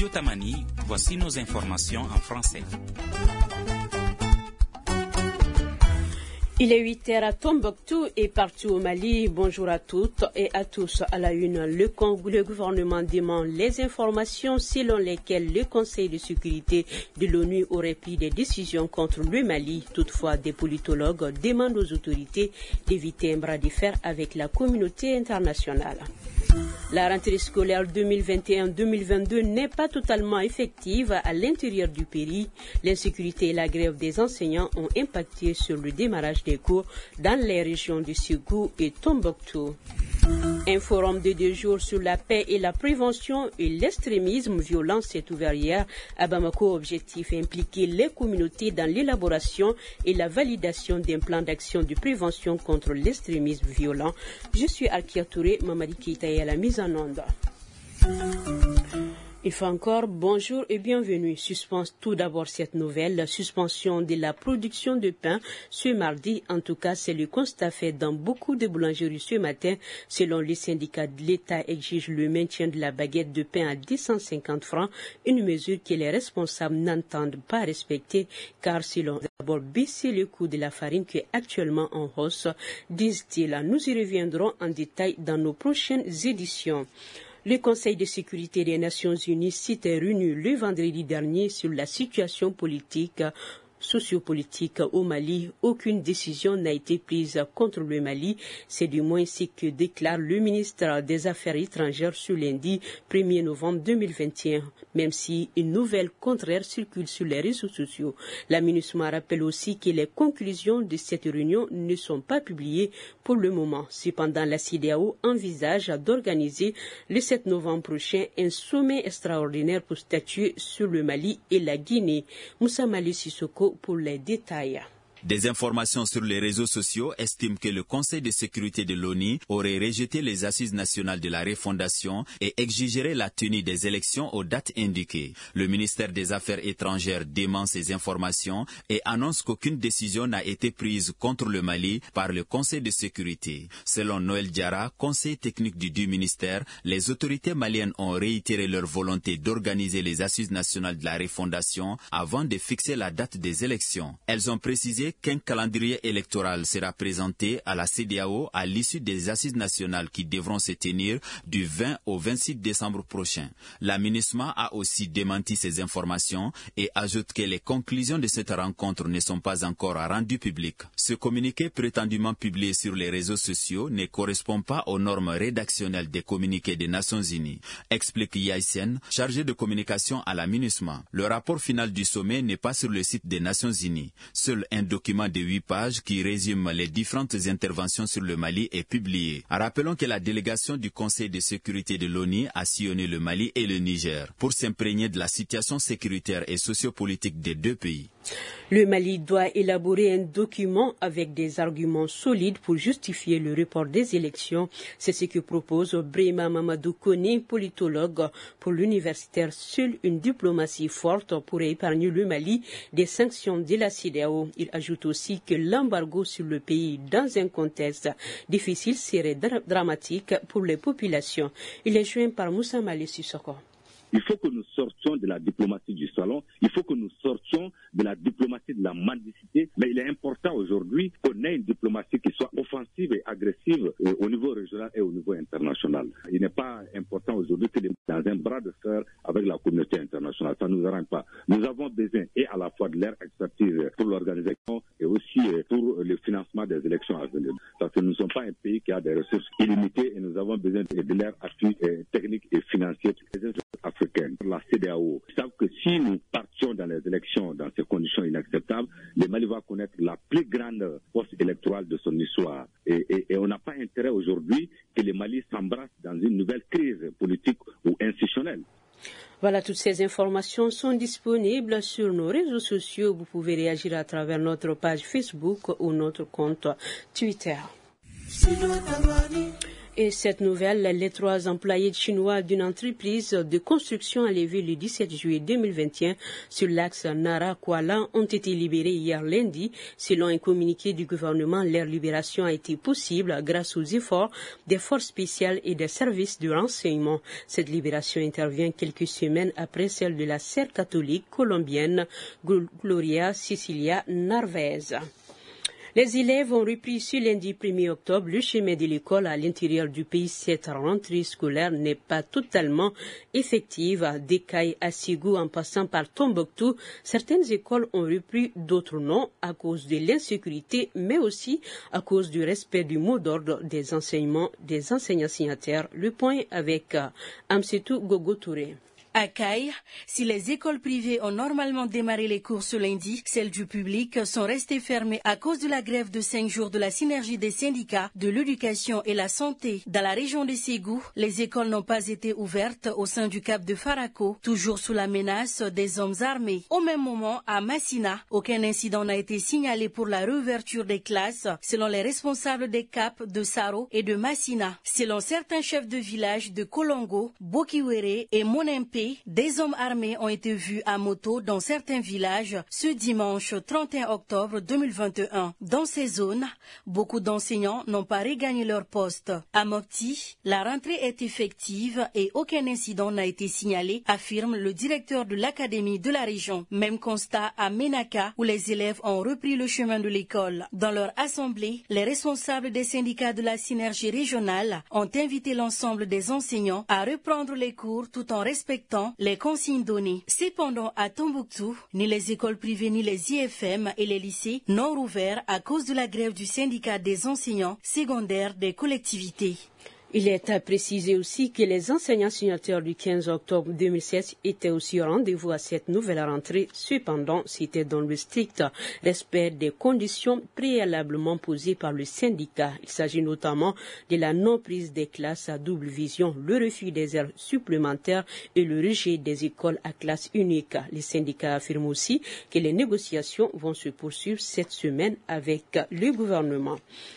Studio Tamani, voici nos informations en français. Il est 8h à Tombouctou et partout au Mali. Bonjour à toutes et à tous. À la une, le gouvernement demande les informations selon lesquelles le Conseil de sécurité de l'ONU aurait pris des décisions contre le Mali. Toutefois, des politologues demandent aux autorités d'éviter un bras de fer avec la communauté internationale. La rentrée scolaire 2021-2022 n'est pas totalement effective à l'intérieur du pays. L'insécurité et la grève des enseignants ont impacté sur le démarrage des cours dans les régions de Ségou et Tombouctou. Un forum de 2 jours sur la paix et la prévention et l'extrémisme violent s'est ouvert hier à Bamako. Objectif impliquer les communautés dans l'élaboration et la validation d'un plan d'action de prévention contre l'extrémisme violent. Je suis Alkia Touré, Mamadi Keita à la mise en onde. Une fois encore, bonjour et bienvenue. Tout d'abord cette nouvelle, la suspension de la production de pain ce mardi. En tout cas, c'est le constat fait dans beaucoup de boulangeries ce matin. Selon les syndicats, l'État exige le maintien de la baguette de pain à 250 francs, une mesure que les responsables n'entendent pas respecter, car selon d'abord baisser le coût de la farine qui est actuellement en hausse, disent-ils. Nous y reviendrons en détail dans nos prochaines éditions. Le Conseil de sécurité des Nations Unies s'était réuni le vendredi dernier sur la situation sociopolitique au Mali. Aucune décision n'a été prise contre le Mali. C'est du moins ce que déclare le ministre des Affaires étrangères ce lundi 1er novembre 2021, même si une nouvelle contraire circule sur les réseaux sociaux. La MINUSMA rappelle aussi que les conclusions de cette réunion ne sont pas publiées pour le moment. Cependant, la CEDEAO envisage d'organiser le 7 novembre prochain un sommet extraordinaire pour statuer sur le Mali et la Guinée. Moussa Mali Sissoko pour les détails. Des informations sur les réseaux sociaux estiment que le Conseil de sécurité de l'ONU aurait rejeté les assises nationales de la refondation et exigerait la tenue des élections aux dates indiquées. Le ministère des Affaires étrangères dément ces informations et annonce qu'aucune décision n'a été prise contre le Mali par le Conseil de sécurité. Selon Noël Diarra, conseiller technique du ministère, les autorités maliennes ont réitéré leur volonté d'organiser les assises nationales de la refondation avant de fixer la date des élections. Elles ont précisé qu'un calendrier électoral sera présenté à la CEDEAO à l'issue des assises nationales qui devront se tenir du 20 au 26 décembre prochain. La MINUSMA a aussi démenti ces informations et ajoute que les conclusions de cette rencontre ne sont pas encore rendues publiques. Ce communiqué prétendument publié sur les réseaux sociaux ne correspond pas aux normes rédactionnelles des communiqués des Nations Unies, explique Yaïsen, chargé de communication à la MINUSMA. Le rapport final du sommet n'est pas sur le site des Nations Unies. Seul un document de 8 pages qui résume les différentes interventions sur le Mali est publié. Rappelons que la délégation du Conseil de sécurité de l'ONU a sillonné le Mali et le Niger pour s'imprégner de la situation sécuritaire et sociopolitique des deux pays. Le Mali doit élaborer un document avec des arguments solides pour justifier le report des élections. C'est ce que propose Brema Mamadou Kone, politologue pour l'universitaire. Seule une diplomatie forte pourrait épargner le Mali des sanctions de la CEDEAO. Il ajoute aussi que l'embargo sur le pays dans un contexte difficile serait dramatique pour les populations. Il est joint par Moussa Mali Sissoko. Il faut que nous sortions de la diplomatie du salon, il faut que nous sortions de la diplomatie de la mendicité, mais il est important aujourd'hui qu'on ait une diplomatie qui soit offensive et agressive au niveau régional et au niveau international. Il n'est pas important aujourd'hui que dans un bras de fer avec la communauté internationale, ça ne nous arrange pas. Nous avons besoin et à la fois de leur expertise pour l'organisation et aussi pour le financement des élections à venir. Parce que nous ne sommes pas un pays qui a des ressources illimitées et nous avons besoin de leur appui technique et financier. La CEDEAO savent que si nous partions dans les élections dans ces conditions inacceptables, le Mali va connaître la plus grande post-électorale de son histoire. Et on n'a pas intérêt aujourd'hui que le Mali s'embrasse dans une nouvelle crise politique ou institutionnelle. Voilà, toutes ces informations sont disponibles sur nos réseaux sociaux. Vous pouvez réagir à travers notre page Facebook ou notre compte Twitter. Et cette nouvelle, les 3 employés chinois d'une entreprise de construction enlevés le 17 juillet 2021 sur l'axe Nara-Kuala ont été libérés hier lundi. Selon un communiqué du gouvernement, leur libération a été possible grâce aux efforts des forces spéciales et des services de renseignement. Cette libération intervient quelques semaines après celle de la sœur catholique colombienne Gloria Cecilia Narvaez. Les élèves ont repris ce lundi 1er octobre le chemin de l'école à l'intérieur du pays. Cette rentrée scolaire n'est pas totalement effective. D'Ekaï à Ségou en passant par Tombouctou, certaines écoles ont repris, d'autres non, à cause de l'insécurité, mais aussi à cause du respect du mot d'ordre des enseignants signataires. Le point avec Amsetou Gogo Touré. À Caille, si les écoles privées ont normalement démarré les cours ce lundi, celles du public sont restées fermées à cause de la grève de 5 jours de la synergie des syndicats de l'éducation et la santé. Dans la région de Ségou, les écoles n'ont pas été ouvertes au sein du cap de Farako, toujours sous la menace des hommes armés. Au même moment, à Massina, aucun incident n'a été signalé pour la réouverture des classes, selon les responsables des caps de Saro et de Massina. Selon certains chefs de village de Kolongo, Bokiwere et Monempe, des hommes armés ont été vus à moto dans certains villages ce dimanche 31 octobre 2021. Dans ces zones, beaucoup d'enseignants n'ont pas regagné leur poste. À Mopti, la rentrée est effective et aucun incident n'a été signalé, affirme le directeur de l'académie de la région. Même constat à Menaka, où les élèves ont repris le chemin de l'école. Dans leur assemblée, les responsables des syndicats de la synergie régionale ont invité l'ensemble des enseignants à reprendre les cours tout en respectant les consignes données. Cependant, à Tombouctou, ni les écoles privées ni les IFM et les lycées n'ont rouvert à cause de la grève du syndicat des enseignants secondaires des collectivités. Il est à préciser aussi que les enseignants signataires du 15 octobre 2016 étaient aussi au rendez-vous à cette nouvelle rentrée. Cependant, c'était dans le strict respect des conditions préalablement posées par le syndicat. Il s'agit notamment de la non-prise des classes à double vision, le refus des heures supplémentaires et le rejet des écoles à classe unique. Les syndicats affirment aussi que les négociations vont se poursuivre cette semaine avec le gouvernement.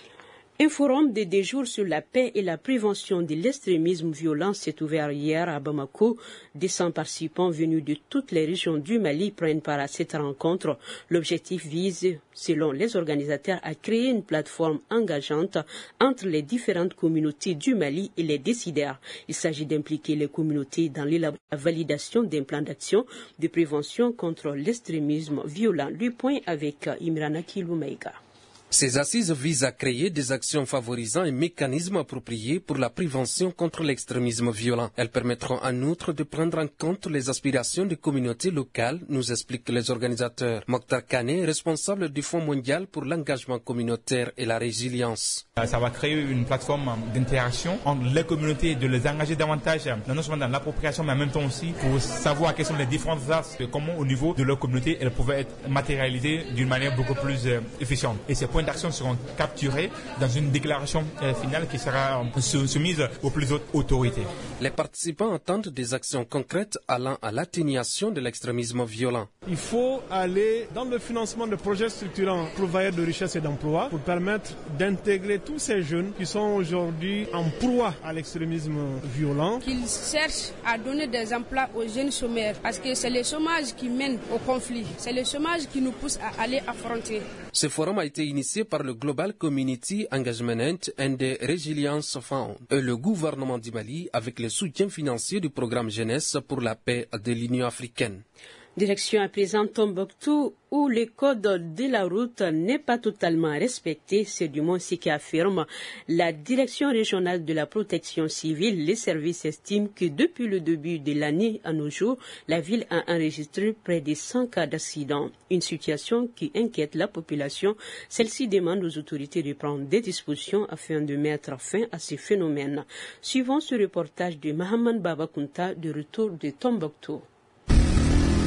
Un forum de 2 jours sur la paix et la prévention de l'extrémisme violent s'est ouvert hier à Bamako. 200 participants venus de toutes les régions du Mali prennent part à cette rencontre. L'objectif vise, selon les organisateurs, à créer une plateforme engageante entre les différentes communautés du Mali et les décideurs. Il s'agit d'impliquer les communautés dans la validation d'un plan d'action de prévention contre l'extrémisme violent. Le point avec Imrana Kiloumaïga. Ces assises visent à créer des actions favorisant un mécanisme approprié pour la prévention contre l'extrémisme violent. Elles permettront en outre de prendre en compte les aspirations des communautés locales, nous expliquent les organisateurs. Mokhtar Kane, responsable du Fonds mondial pour l'engagement communautaire et la résilience. Ça va créer une plateforme d'interaction entre les communautés, de les engager davantage, non seulement dans l'appropriation, mais en même temps aussi pour savoir quels sont les différents axes, comment au niveau de leur communauté elles pouvaient être matérialisées d'une manière beaucoup plus efficiente. Et ces points d'action seront capturés dans une déclaration finale qui sera soumise aux plus hautes autorités. Les participants attendent des actions concrètes allant à l'atténuation de l'extrémisme violent. Il faut aller dans le financement de projets structurants pourvoyeurs de richesse et d'emploi pour permettre d'intégrer tous ces jeunes qui sont aujourd'hui en proie à l'extrémisme violent. Qu'ils cherchent à donner des emplois aux jeunes chômeurs parce que c'est le chômage qui mène au conflit. C'est le chômage qui nous pousse à aller affronter. Ce forum a été initié par le Global Community Engagement and Resilience Fund et le gouvernement du Mali avec le soutien financier du programme Jeunesse pour la paix de l'Union africaine. Direction à présent Tombouctou, où le code de la route n'est pas totalement respecté, c'est du moins ce qu'affirme la Direction régionale de la protection civile. Les services estiment que depuis le début de l'année à nos jours, la ville a enregistré près de 100 cas d'accidents. Une situation qui inquiète la population. Celle-ci demande aux autorités de prendre des dispositions afin de mettre fin à ces phénomènes. Suivons ce reportage de Mahaman Babakunta de retour de Tombouctou.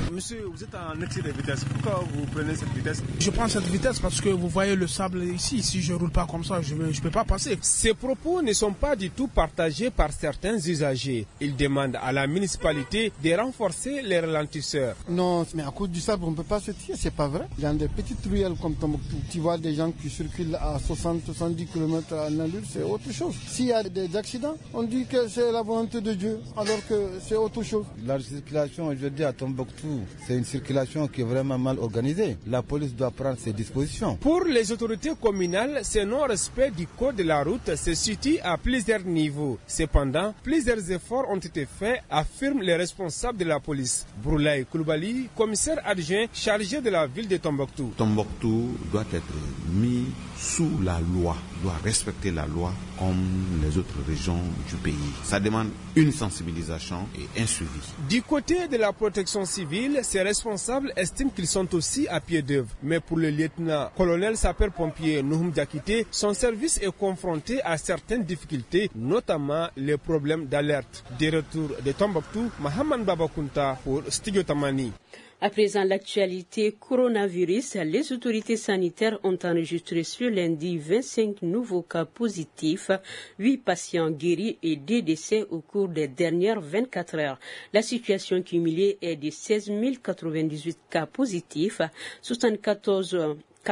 Monsieur, vous êtes en excès de vitesse. Pourquoi vous prenez cette vitesse? Je prends cette vitesse parce que vous voyez le sable ici. Si je ne roule pas comme ça, je ne peux pas passer. Ces propos ne sont pas du tout partagés par certains usagers. Ils demandent à la municipalité de renforcer les ralentisseurs. Non, mais à cause du sable, on ne peut pas se tirer, c'est pas vrai. Dans des petites ruelles comme Tombouctou, tu vois des gens qui circulent à 60-70 km à l'allure, c'est autre chose. S'il y a des accidents, on dit que c'est la volonté de Dieu, alors que c'est autre chose. La circulation aujourd'hui à Tombouctou, c'est une circulation qui est vraiment mal organisée. La police doit prendre ses dispositions. Pour les autorités communales, ce non-respect du code de la route se situe à plusieurs niveaux. Cependant, plusieurs efforts ont été faits, affirment les responsables de la police. Broulaye Koulibaly, commissaire adjoint chargé de la ville de Tombouctou. Tombouctou doit être mis sous la loi, doit respecter la loi comme les autres régions du pays. Ça demande une sensibilisation et un suivi. Du côté de la protection civile, ces responsables estiment qu'ils sont aussi à pied d'œuvre. Mais pour le lieutenant-colonel sapeur-pompier Nouhoum Diakité, son service est confronté à certaines difficultés, notamment les problèmes d'alerte. De retour de Tombouctou, Mahaman Babakunta pour Studio Tamani. À présent, l'actualité coronavirus, les autorités sanitaires ont enregistré ce lundi 25 nouveaux cas positifs, 8 patients guéris et 2 décès au cours des dernières 24 heures. La situation cumulée est de 16 098 cas positifs, 14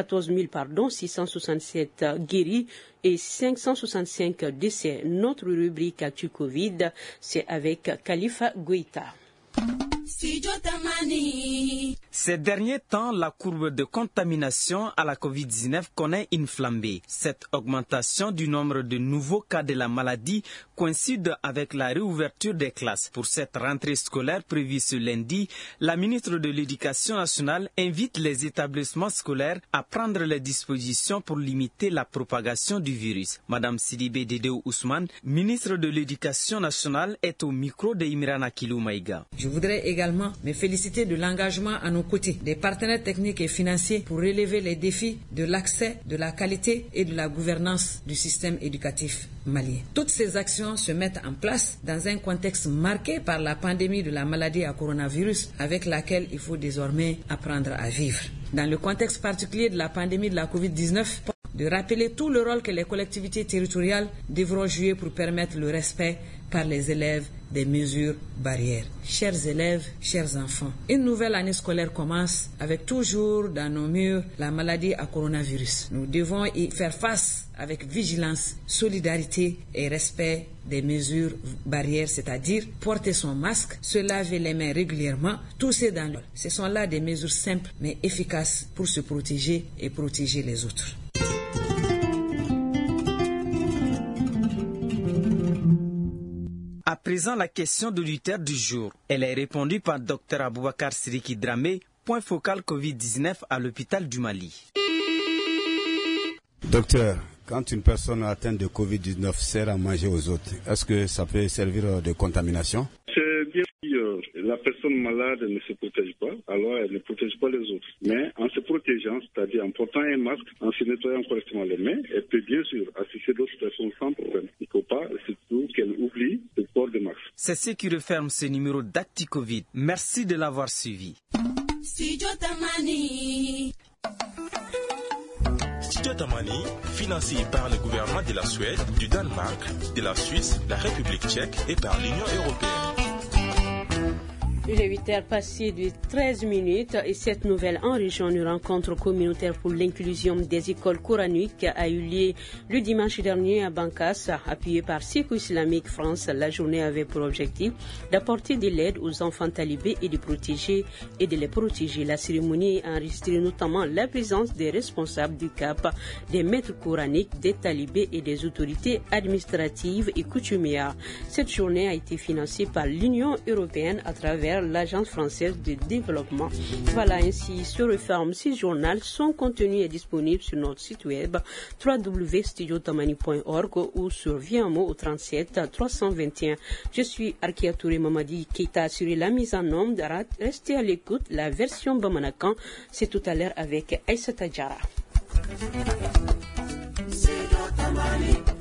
667 guéris et 565 décès. Notre rubrique Actu Covid, c'est avec Khalifa Goïta. Ces derniers temps, la courbe de contamination à la COVID-19 connaît une flambée. Cette augmentation du nombre de nouveaux cas de la maladie coïncide avec la réouverture des classes. Pour cette rentrée scolaire prévue ce lundi, la ministre de l'Éducation nationale invite les établissements scolaires à prendre les dispositions pour limiter la propagation du virus. Madame Sidibé Dédéo Ousmane, ministre de l'Éducation nationale, est au micro de Imrana Kilou Maïga. Je voudrais également me féliciter de l'engagement à nos côtés des partenaires techniques et financiers pour relever les défis de l'accès, de la qualité et de la gouvernance du système éducatif malien. Toutes ces actions se mettent en place dans un contexte marqué par la pandémie de la maladie à coronavirus avec laquelle il faut désormais apprendre à vivre. Dans le contexte particulier de la pandémie de la COVID-19, de rappeler tout le rôle que les collectivités territoriales devront jouer pour permettre le respect par les élèves des mesures barrières. Chers élèves, chers enfants, une nouvelle année scolaire commence avec toujours dans nos murs la maladie à coronavirus. Nous devons y faire face avec vigilance, solidarité et respect des mesures barrières, c'est-à-dire porter son masque, se laver les mains régulièrement, tousser dans l'eau. Ce sont là des mesures simples mais efficaces pour se protéger et protéger les autres. À présent, la question de l'auditeur du jour. Elle est répondue par Dr Aboubakar Siriki Dramé, point focal COVID-19 à l'hôpital du Mali. Docteur, quand une personne atteinte de COVID-19 sert à manger aux autres, est-ce que ça peut servir de contamination? C'est bien si la personne malade ne se protège pas, alors elle ne protège pas les autres. Mais en se protégeant, c'est-à-dire en portant un masque, en se nettoyant correctement les mains, elle peut bien sûr assister d'autres personnes sans problème. Il ne faut pas surtout qu'elle oublie le port de masque. C'est ce qui referme ce numéro d'Actu Covid. Merci de l'avoir suivi. Studio Tamani, financé par le gouvernement de la Suède, du Danemark, de la Suisse, la République tchèque et par l'Union européenne. Il est 8h passé de 13 minutes et cette nouvelle en région, une rencontre communautaire pour l'inclusion des écoles coraniques a eu lieu le dimanche dernier à Bankas, appuyé par Secours Islamique France. La journée avait pour objectif d'apporter de l'aide aux enfants talibés et de les protéger. La cérémonie a enregistré notamment la présence des responsables du CAP, des maîtres coraniques, des talibés et des autorités administratives et coutumières. Cette journée a été financée par l'Union européenne à travers l'Agence française de développement. Voilà, ainsi se referme ce journal. Son contenu est disponible sur notre site web www.studiotamani.org ou sur Viamo au 37 321. Je suis Arkia Touré Mamadi Keita sur la mise en onde. Restez à l'écoute. La version Bamanakan, c'est tout à l'heure avec Aïssa Tadjara.